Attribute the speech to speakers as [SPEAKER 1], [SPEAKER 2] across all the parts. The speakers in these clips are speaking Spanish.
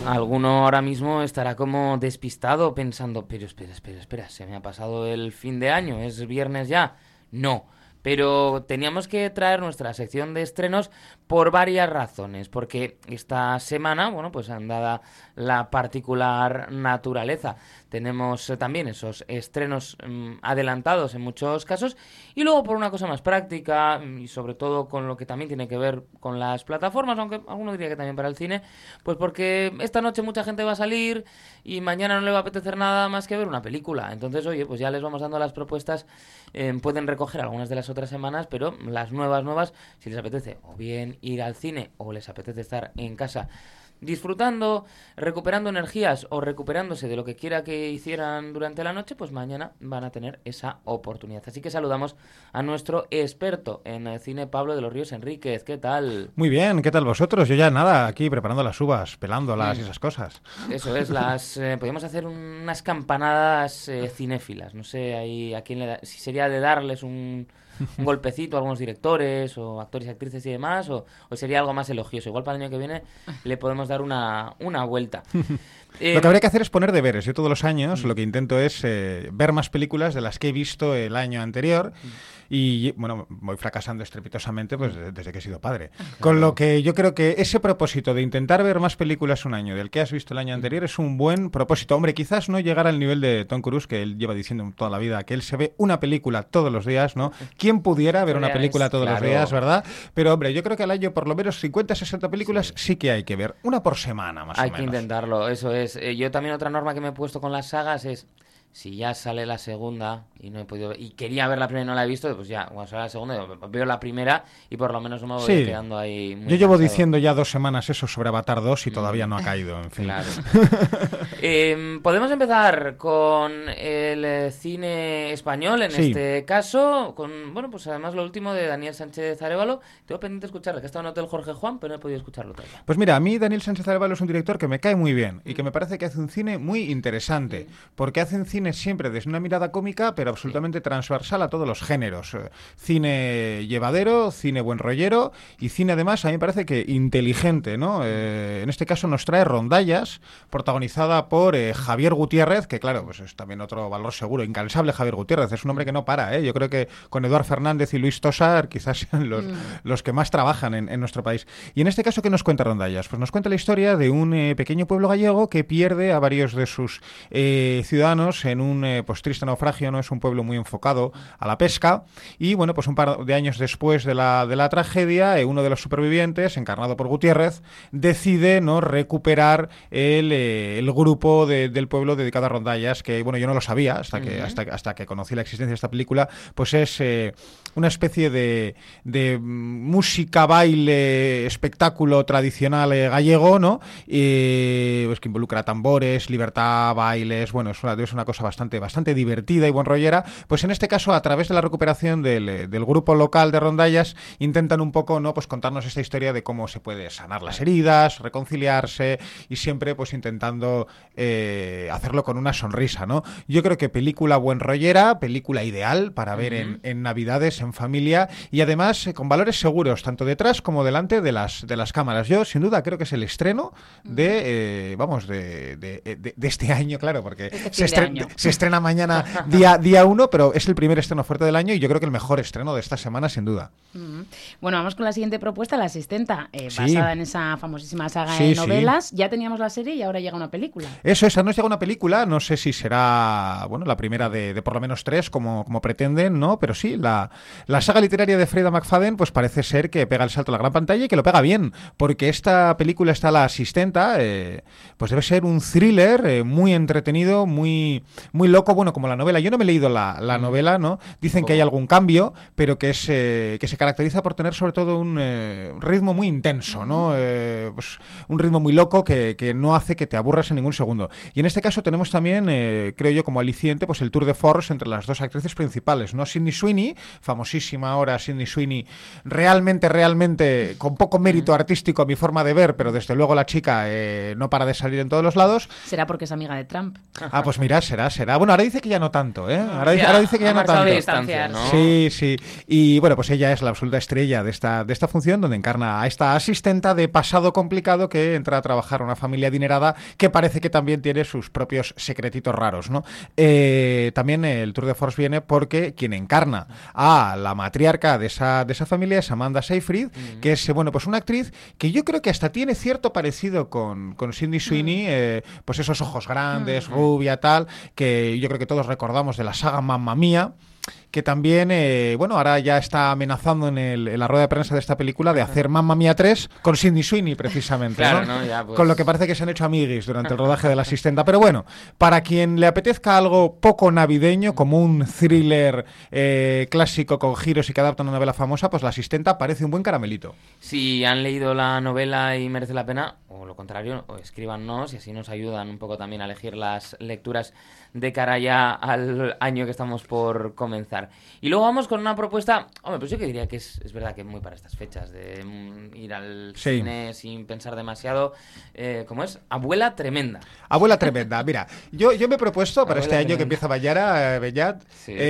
[SPEAKER 1] Alguno ahora mismo estará como despistado pensando, pero espera, ¿se me ha pasado el fin de año? ¿Es viernes ya? No, pero teníamos que traer nuestra sección de estrenos por varias razones, porque esta semana, bueno, pues dada la particular naturaleza, tenemos también esos estrenos adelantados en muchos casos, y luego por una cosa más práctica, y sobre todo con lo que también tiene que ver con las plataformas, aunque alguno diría que también para el cine, pues porque esta noche mucha gente va a salir y mañana no le va a apetecer nada más que ver una película. Entonces, oye, pues ya les vamos dando las propuestas, pueden recoger algunas de las otras semanas, pero las nuevas, si les apetece o bien ir al cine o les apetece estar en casa disfrutando, recuperando energías o recuperándose de lo que quiera que hicieran durante la noche, pues mañana van a tener esa oportunidad. Así que saludamos a nuestro experto en el cine, Pablo de los Ríos Enríquez. ¿Qué tal?
[SPEAKER 2] Muy bien, ¿qué tal vosotros? Yo ya nada, aquí preparando las uvas, pelándolas y esas cosas.
[SPEAKER 1] Eso es, podríamos hacer unas campanadas cinéfilas. No sé ahí a quién le da, si sería de darles un golpecito a algunos directores o actores y actrices y demás, o sería algo más elogioso. Igual para el año que viene le podemos dar una vuelta.
[SPEAKER 2] Lo que habría que hacer es poner deberes. Yo todos los años lo que intento es ver más películas de las que he visto el año anterior y, bueno, voy fracasando estrepitosamente pues desde que he sido padre. Claro. Con lo que yo creo que ese propósito de intentar ver más películas un año del que has visto el año anterior es un buen propósito. Hombre, quizás no llegar al nivel de Tom Cruise, que él lleva diciendo toda la vida que él se ve una película todos los días, ¿no? ¿Quién pudiera ver una película todos los días, verdad? Pero, hombre, yo creo que al año por lo menos 50, 60 películas sí que hay que ver. Una por semana, más o menos.
[SPEAKER 1] Hay que intentarlo, eso es. Yo también otra norma que me he puesto con las sagas es, si ya sale la segunda y no he podido y quería ver la primera y no la he visto, pues ya, cuando sale la segunda veo la primera y por lo menos no me voy quedando ahí muy
[SPEAKER 2] Yo llevo
[SPEAKER 1] cansado.
[SPEAKER 2] Diciendo ya 2 semanas eso sobre Avatar 2 y todavía no ha caído, en fin.
[SPEAKER 1] Claro. Podemos empezar con el cine español, en este caso, con, bueno, pues además lo último de Daniel Sánchez Arévalo. Tengo pendiente escucharlo, que ha estado en Hotel Jorge Juan, pero no he podido escucharlo todavía.
[SPEAKER 2] Pues mira, a mí Daniel Sánchez Arévalo es un director que me cae muy bien y que me parece que hace un cine muy interesante, porque hace un cine siempre desde una mirada cómica, pero absolutamente transversal a todos los géneros. Cine llevadero, cine buen rollero y cine además a mí me parece que inteligente, ¿no? En este caso nos trae Rondallas, protagonizada por Javier Gutiérrez, que claro, pues es también otro valor seguro, incansable Javier Gutiérrez, es un hombre que no para, ¿eh? Yo creo que con Eduard Fernández y Luis Tosar quizás sean los que más trabajan en nuestro país. Y en este caso, ¿qué nos cuenta Rondallas? Pues nos cuenta la historia de un pequeño pueblo gallego que pierde a varios de sus ciudadanos en un pues triste naufragio, ¿no? Es un pueblo muy enfocado a la pesca y bueno, pues un par de años después de la tragedia, uno de los supervivientes, encarnado por Gutiérrez, decide no recuperar el grupo del pueblo dedicado a Rondallas, que bueno, yo no lo sabía hasta que conocí la existencia de esta película, pues es una especie de música, baile, espectáculo tradicional gallego, ¿no? Pues que involucra tambores, libertad, bailes, bueno, es una cosa bastante divertida y buen rollera. Pues en este caso, a través de la recuperación del grupo local de Rondallas, intentan un poco, ¿no? Pues contarnos esta historia de cómo se puede sanar las heridas, reconciliarse y siempre pues intentando hacerlo con una sonrisa, ¿no? Yo creo que película buen rollera, película ideal para ver en Navidades, en familia y además con valores seguros, tanto detrás como delante de las cámaras. Yo, sin duda, creo que es el estreno de este año, claro, porque se estrena mañana día 1, pero es el primer estreno fuerte del año y yo creo que el mejor estreno de esta semana, sin duda.
[SPEAKER 3] Bueno, vamos con la siguiente propuesta, La Asistenta, basada en esa famosísima saga de novelas. Sí. Ya teníamos la serie y ahora llega una película.
[SPEAKER 2] Esa nos llega una película, no sé si será, bueno, la primera de por lo menos 3, como pretenden, ¿no? Pero sí, la saga literaria de Freida McFadden, pues parece ser que pega el salto a la gran pantalla y que lo pega bien, porque esta película está La Asistenta, pues debe ser un thriller muy entretenido, muy loco, bueno, como la novela. Yo no me he leído la novela, ¿no? Dicen que hay algún cambio, pero que se caracteriza por tener sobre todo un ritmo muy intenso, ¿no? Pues un ritmo muy loco que no hace que te aburras en ningún segundo. Y en este caso tenemos también, creo yo, como aliciente, pues el tour de force entre las dos actrices principales, ¿no? Sydney Sweeney, famosísima ahora Sydney Sweeney, realmente con poco mérito artístico a mi forma de ver, pero desde luego la chica no para de salir en todos los lados.
[SPEAKER 3] ¿Será porque es amiga de Trump?
[SPEAKER 2] Pues mira, será. será. Bueno, ahora dice que ya no tanto, ¿eh? Ahora dice que ya no tanto.
[SPEAKER 1] Distancia, ¿no?
[SPEAKER 2] Sí, sí. Y bueno, pues ella es la absoluta estrella de esta función, donde encarna a esta asistenta de pasado complicado que entra a trabajar a una familia adinerada que parece que también tiene sus propios secretitos raros, ¿no? También el tour de force viene porque quien encarna a la matriarca de esa familia es Amanda Seyfried, que es, bueno, pues una actriz que yo creo que hasta tiene cierto parecido con Sydney Sweeney, pues esos ojos grandes, rubia, tal, que yo creo que todos recordamos de la saga Mamma Mía, que también, bueno, ahora ya está amenazando en la rueda de prensa de esta película de hacer Mamma Mía 3 con Sydney Sweeney, precisamente,
[SPEAKER 1] claro,
[SPEAKER 2] ¿no?
[SPEAKER 1] Ya, pues...
[SPEAKER 2] Con lo que parece que se han hecho amiguis durante el rodaje de La Asistenta. Pero bueno, para quien le apetezca algo poco navideño, como un thriller clásico con giros y que adapta una novela famosa, pues La Asistenta parece un buen caramelito.
[SPEAKER 1] Si han leído la novela y merece la pena, o lo contrario, o escríbanos y así nos ayudan un poco también a elegir las lecturas de cara ya al año que estamos por comenzar. Y luego vamos con una propuesta, hombre, pues yo que diría que es verdad que es muy para estas fechas, de ir al cine sin pensar demasiado. ¿Cómo es? Abuela Tremenda.
[SPEAKER 2] Abuela Tremenda. Mira, yo me he propuesto para este año que empieza Bellat,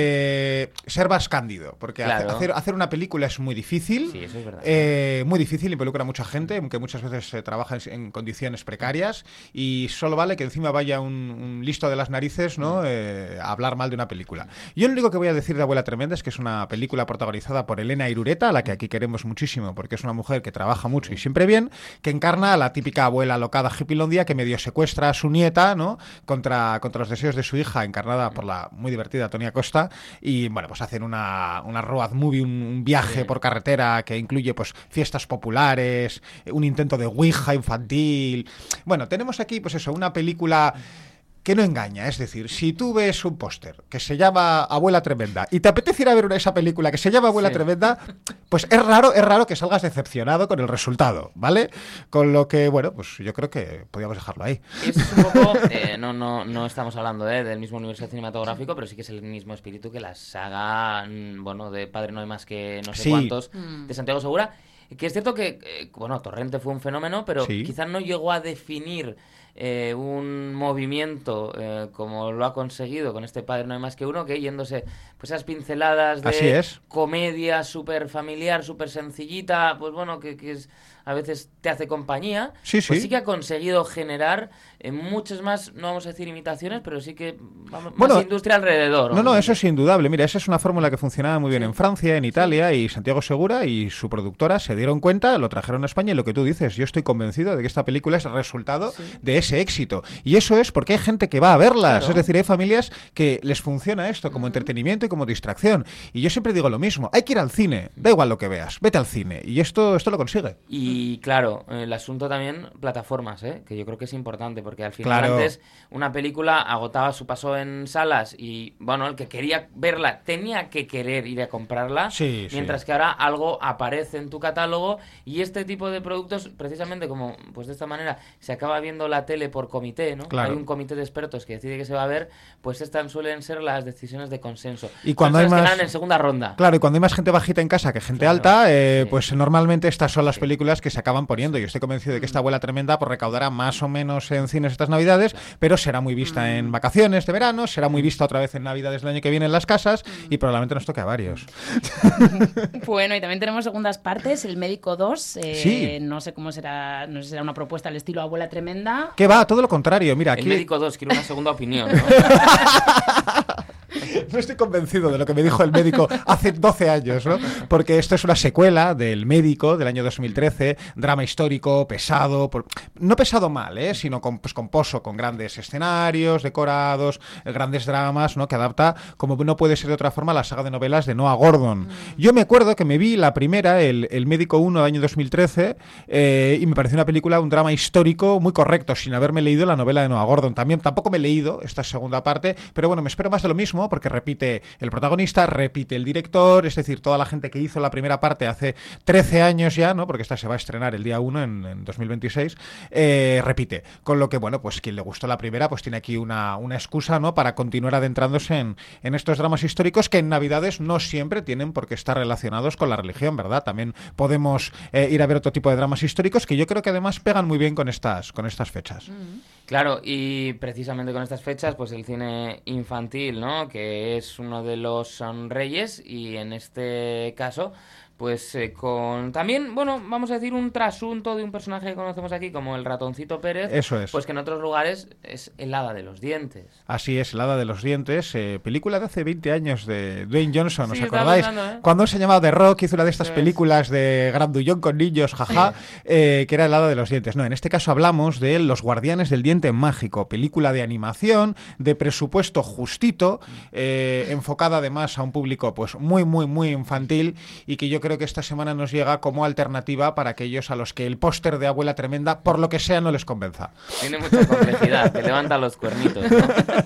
[SPEAKER 2] ser más cándido, porque hacer una película es muy difícil.
[SPEAKER 1] Sí, eso es verdad.
[SPEAKER 2] Muy difícil, involucra a mucha gente, aunque muchas veces trabaja en condiciones precarias, y solo vale que encima vaya un listo de las narices, ¿no? A hablar mal de una película. Yo lo único que voy a decir de Abuela Tremenda es que es una película protagonizada por Elena Irureta, a la que aquí queremos muchísimo porque es una mujer que trabaja mucho y siempre bien, que encarna a la típica abuela alocada hipilondia que medio secuestra a su nieta, ¿no? Contra los deseos de su hija, encarnada por la muy divertida Tonia Costa, y bueno, pues hacen una road movie, un viaje por carretera que incluye pues fiestas populares, un intento de ouija infantil. Bueno, tenemos aquí pues eso, una película que no engaña, es decir, si tú ves un póster que se llama Abuela Tremenda y te apetece ir a ver esa película que se llama Abuela Tremenda, pues es raro que salgas decepcionado con el resultado, ¿vale? Con lo que, bueno, pues yo creo que podríamos dejarlo ahí.
[SPEAKER 1] Es un poco, no estamos hablando del mismo universo cinematográfico, pero sí que es el mismo espíritu que la saga, bueno, de Padre no hay más que no sé cuántos, de Santiago Segura, que es cierto que, bueno, Torrente fue un fenómeno, pero quizás no llegó a definir un movimiento como lo ha conseguido con este Padre no hay más que uno, que yéndose pues esas pinceladas de comedia súper familiar, súper sencillita, pues bueno, que es, a veces te hace compañía, pues sí que ha conseguido generar muchas más, no vamos a decir imitaciones, pero sí que más industria alrededor.
[SPEAKER 2] No, eso es indudable. Mira, esa es una fórmula que funcionaba muy bien en Francia, en Italia, y Santiago Segura y su productora se dieron cuenta, lo trajeron a España, y lo que tú dices, yo estoy convencido de que esta película es el resultado de ese éxito. Y eso es porque hay gente que va a verlas. Claro. Es decir, hay familias que les funciona esto como entretenimiento y como distracción. Y yo siempre digo lo mismo, hay que ir al cine, da igual lo que veas, vete al cine. Y esto lo consigue.
[SPEAKER 1] Y claro, el asunto también, plataformas, que yo creo que es importante, porque al final antes una película agotaba su paso en salas y, bueno, el que quería verla tenía que querer ir a comprarla, mientras que ahora algo aparece en tu catálogo y este tipo de productos, precisamente como pues de esta manera, se acaba viendo la tele por comité, ¿no? Hay un comité de expertos que decide que se va a ver, pues estas suelen ser las decisiones de consenso.
[SPEAKER 2] Y cuando hay más...
[SPEAKER 1] que ganan en segunda ronda.
[SPEAKER 2] Claro, y cuando hay más gente bajita en casa que gente alta, pues normalmente estas son las películas que se acaban poniendo. Yo estoy convencido de que esta Abuela Tremenda pues recaudará más o menos en cines estas Navidades, pero será muy vista en vacaciones de verano, será muy vista otra vez en Navidades del año que viene en las casas y probablemente nos toque a varios.
[SPEAKER 3] Bueno, y también tenemos segundas partes, El Médico 2, no sé cómo será, no sé si será una propuesta al estilo Abuela Tremenda.
[SPEAKER 2] ¿Qué va? Todo lo contrario, mira, aquí...
[SPEAKER 1] El Médico 2, quiero una segunda opinión, ¿no?
[SPEAKER 2] No estoy convencido de lo que me dijo el médico hace 12 años, ¿no? Porque esto es una secuela del Médico del año 2013, drama histórico, pesado, no pesado mal, sino con poso, con grandes escenarios, decorados, grandes dramas, ¿no? Que adapta, como no puede ser de otra forma, la saga de novelas de Noah Gordon. Yo me acuerdo que me vi la primera, el Médico 1 del año 2013, y me pareció una película, un drama histórico muy correcto, sin haberme leído la novela de Noah Gordon. Tampoco me he leído esta segunda parte, pero bueno, me espero más de lo mismo, porque repite el protagonista, repite el director, es decir, toda la gente que hizo la primera parte hace 13 años ya, ¿no? Porque esta se va a estrenar el día 1 en 2026, repite. Con lo que, bueno, pues quien le gustó la primera, pues tiene aquí una excusa, ¿no? Para continuar adentrándose en estos dramas históricos que en Navidades no siempre tienen por qué estar relacionados con la religión, ¿verdad? También podemos ir a ver otro tipo de dramas históricos que yo creo que además pegan muy bien con estas fechas.
[SPEAKER 1] Claro, y precisamente con estas fechas, pues el cine infantil, ¿no? Que es uno de los reyes, y en este caso, pues con también, bueno, vamos a decir un trasunto de un personaje que conocemos aquí como el Ratoncito Pérez.
[SPEAKER 2] Eso es.
[SPEAKER 1] Pues que en otros lugares es el Hada de los Dientes.
[SPEAKER 2] Así es, el Hada de los Dientes, película de hace 20 años de Dwayne Johnson, ¿os
[SPEAKER 1] Sí,
[SPEAKER 2] acordáis?
[SPEAKER 1] pensando, ¿eh?
[SPEAKER 2] Cuando se llamaba The Rock, hizo una de estas películas de grandullón con niños, jaja, que era el Hada de los Dientes. No, en este caso hablamos de Los Guardianes del Diente Mágico, película de animación, de presupuesto justito, enfocada además a un público pues muy, muy, muy infantil, y que yo creo que esta semana nos llega como alternativa para aquellos a los que el póster de Abuela Tremenda, por lo que sea, no les convenza.
[SPEAKER 1] Tiene mucha complejidad, te levanta los cuernitos, ¿no?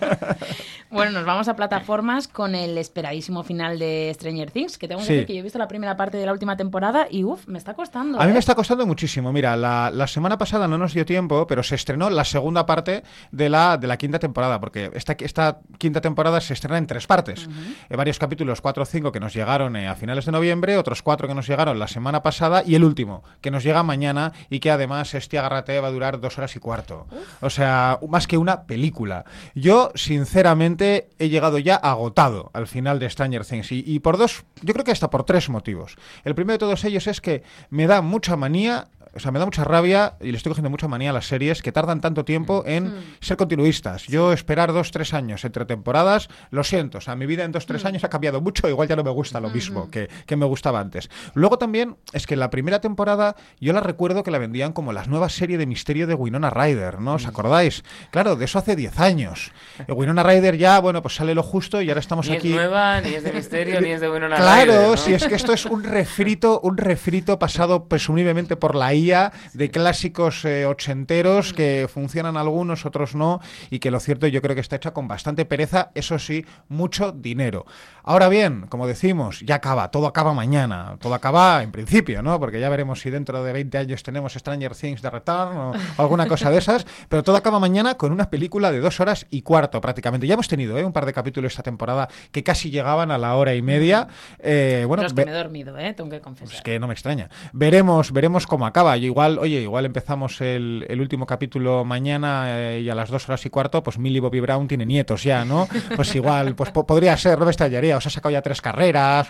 [SPEAKER 3] Bueno, nos vamos a plataformas con el esperadísimo final de Stranger Things, que tengo que decir que yo he visto la primera parte de la última temporada y me está costando.
[SPEAKER 2] A mí me está costando muchísimo. Mira, la semana pasada no nos dio tiempo, pero se estrenó la segunda parte de la quinta temporada, porque esta quinta temporada se estrena en 3 partes. Varios capítulos, 4 o 5, que nos llegaron a finales de noviembre, otros 4 que nos llegaron la semana pasada, y el último, que nos llega mañana, y que además agárrate, va a durar 2 horas y cuarto. O sea, más que una película. Yo, sinceramente, he llegado ya agotado al final de Stranger Things, y por 2, yo creo que hasta por 3 motivos. El primero de todos ellos es que me da mucha manía, o sea, me da mucha rabia, y le estoy cogiendo mucha manía a las series que tardan tanto tiempo en ser continuistas. Yo esperar 2-3 años entre temporadas, lo siento, o sea, mi vida en 2-3 años ha cambiado mucho, igual ya no me gusta lo mismo que me gustaba antes. Luego también es que la primera temporada yo la recuerdo que la vendían como la nueva serie de misterio de Winona Ryder, ¿no? ¿Os acordáis? Claro, de eso hace 10 años. Winona Ryder ya, bueno, pues sale lo justo, y ahora estamos
[SPEAKER 1] ni
[SPEAKER 2] aquí.
[SPEAKER 1] Ni es nueva, ni es de misterio, ni es de Winona Ryder.
[SPEAKER 2] Claro,
[SPEAKER 1] ¿no?
[SPEAKER 2] si es que esto es un refrito pasado presumiblemente por la IA, de clásicos ochenteros que funcionan algunos, otros no, y que lo cierto yo creo que está hecha con bastante pereza, eso sí, mucho dinero. Ahora bien, como decimos, ya acaba, todo acaba mañana, todo acaba en principio, ¿no? Porque ya veremos si dentro de 20 años tenemos Stranger Things The Return o alguna cosa de esas, pero todo acaba mañana con una película de 2 horas y cuarto prácticamente. Ya hemos tenido un par de capítulos esta temporada que casi llegaban a la hora y media.
[SPEAKER 3] Bueno, los que me he dormido, tengo que confesar.
[SPEAKER 2] Pues que no me extraña. Veremos cómo acaba. Yo igual empezamos el último capítulo mañana y a las 2 horas y cuarto, pues Millie Bobby Brown tiene nietos ya, ¿no? Pues igual, pues podría ser, no me extrañaría, o se ha sacado ya 3 carreras,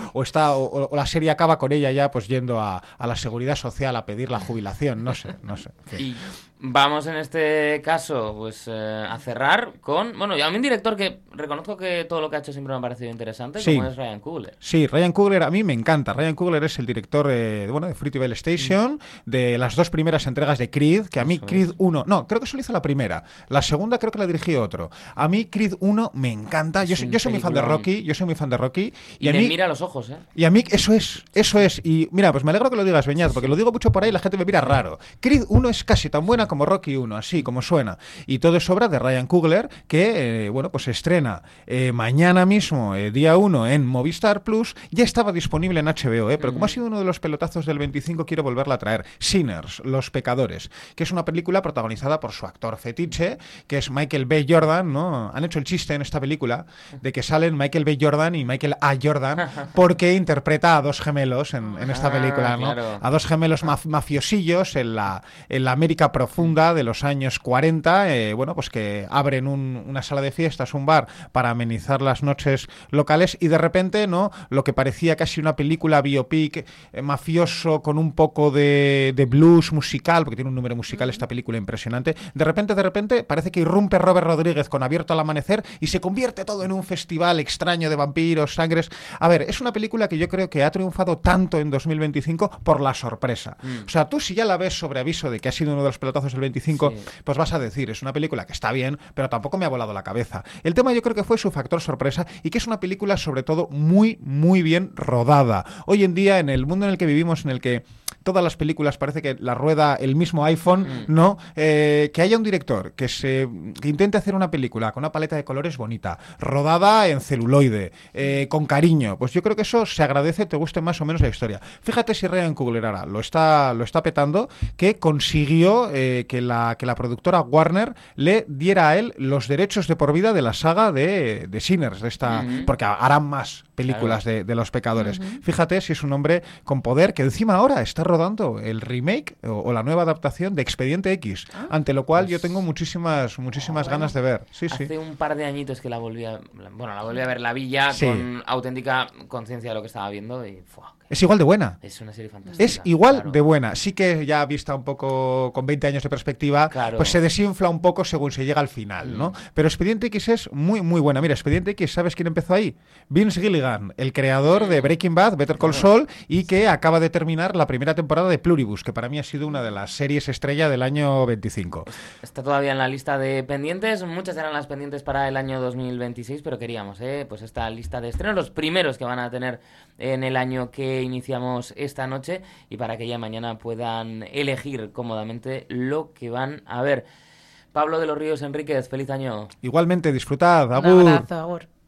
[SPEAKER 2] o la serie acaba con ella ya pues yendo a la seguridad social a pedir la jubilación, no sé. En fin.
[SPEAKER 1] Y vamos en este caso pues a cerrar con, bueno, ya un director que reconozco que todo lo que ha hecho siempre me ha parecido interesante, como es Ryan Coogler.
[SPEAKER 2] Sí, Ryan Coogler a mí me encanta. Ryan Coogler es el director de Fruitvale Station, de las 2 primeras entregas de Creed, que a mí Creed 1, no, creo que solo hizo la primera, la segunda creo que la dirigió otro. A mí Creed 1 me encanta, yo soy muy fan de Rocky,
[SPEAKER 1] y
[SPEAKER 2] a
[SPEAKER 1] me
[SPEAKER 2] mí
[SPEAKER 1] mira a los ojos,
[SPEAKER 2] Y a mí eso es, y mira, pues me alegro que lo digas, Beñat, porque lo digo mucho por ahí y la gente me mira raro. Creed 1 es casi tan buena como Rocky 1, así como suena, y todo es obra de Ryan Coogler, que pues se estrena mañana mismo, día 1 en Movistar Plus. Ya estaba disponible en HBO, pero como ha sido uno de los pelotazos del 25, quiero volverla a traer. Sinners, Los Pecadores, que es una película protagonizada por su actor fetiche, que es Michael B. Jordan, ¿no? Han hecho el chiste en esta película de que salen Michael B. Jordan y Michael A. Jordan, porque interpreta a 2 gemelos en esta película, ¿no?
[SPEAKER 1] Claro.
[SPEAKER 2] A 2 gemelos mafiosillos en la América profunda de los años 40, pues que abren una sala de fiestas, un bar, para amenizar las noches locales, y de repente, ¿no? Lo que parecía casi una película biopic mafioso con un poco de blues musical, porque tiene un número musical esta película impresionante, de repente parece que irrumpe Robert Rodríguez con Abierto al Amanecer y se convierte todo en un festival extraño de vampiros, sangres. A ver, es una película que yo creo que ha triunfado tanto en 2025 por la sorpresa. O sea, tú si ya la ves sobre aviso de que ha sido uno de los pelotazos del 25, pues vas a decir, es una película que está bien, pero tampoco me ha volado la cabeza. El tema yo creo que fue su factor sorpresa, y que es una película sobre todo muy, muy bien rodada. Hoy en día, en el mundo en el que vivimos, en el que todas las películas parece que la rueda el mismo iPhone, ¿no? Que haya un director que intente hacer una película con una paleta de colores bonita, rodada en celuloide, con cariño, pues yo creo que eso se agradece, te guste más o menos la historia. Fíjate si Ryan Coogler ahora lo está petando, que consiguió que la productora Warner le diera a él los derechos de por vida de la saga de Sinners, porque harán más películas de los pecadores. Fíjate si es un hombre con poder que encima ahora está rodando el remake o la nueva adaptación de Expediente X, ante lo cual yo tengo muchísimas ganas de ver. Sí,
[SPEAKER 1] hace un par de añitos que la volví a ver, la vi ya con auténtica conciencia de lo que estaba viendo y
[SPEAKER 2] es igual de buena.
[SPEAKER 1] Es una serie fantástica.
[SPEAKER 2] Es igual de buena. Sí que ya vista un poco con 20 años de perspectiva, pues se desinfla un poco según se llega al final, ¿no? Pero Expediente X es muy, muy buena. Mira, Expediente X, ¿sabes quién empezó ahí? Vince Gilligan, el creador de Breaking Bad, Better Call Saul, y que acaba de terminar la primera temporada de Pluribus, que para mí ha sido una de las series estrella del año 25.
[SPEAKER 1] Está todavía en la lista de pendientes. Muchas eran las pendientes para el año 2026, pero queríamos, pues esta lista de estrenos, los primeros que van a tener en el año que iniciamos esta noche, y para que ya mañana puedan elegir cómodamente lo que van a ver. Pablo de los Ríos Enríquez, feliz año.
[SPEAKER 2] Igualmente, disfrutad.
[SPEAKER 3] Un abrazo, agur.